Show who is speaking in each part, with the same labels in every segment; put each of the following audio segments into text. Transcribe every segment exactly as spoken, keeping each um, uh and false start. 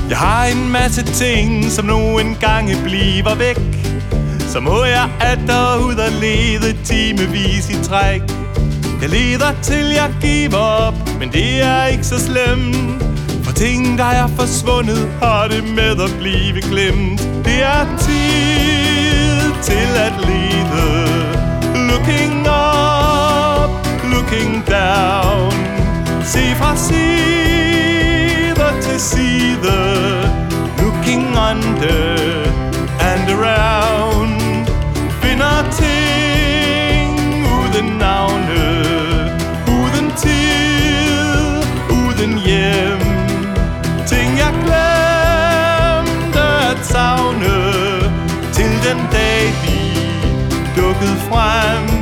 Speaker 1: Jeg har en masse ting, som nu engang bliver væk. Så må jeg atter ud og lede timevis i træk. Jeg leder til jeg giver op, men det er ikke så slemt. For ting der er forsvundet, har det med at blive glemt. Det er tid til at lede. Looking up, looking down. Se fra side til side. Looking under and around. Finder ting uden navne, uden tid, uden hjem. Ting jeg glemte at savne, til den dag de dukkede frem.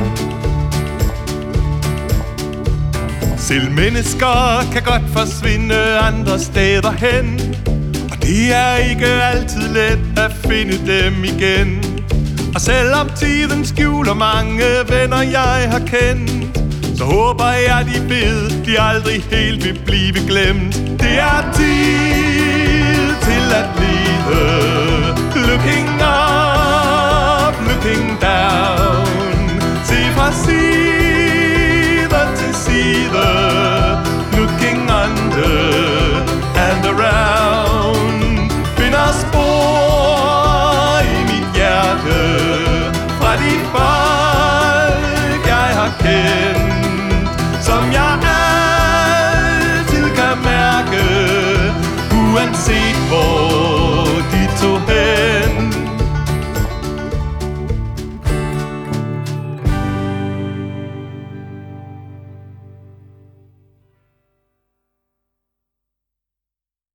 Speaker 1: Selv mennesker kan godt forsvinde andre steder hen, og det er ikke altid let at finde dem igen. Og selvom tiden skjuler mange venner jeg har kendt, så håber jeg de ved, de aldrig helt vil blive glemt. Det er tid til at lede. Looking up, looking down. Se fra siden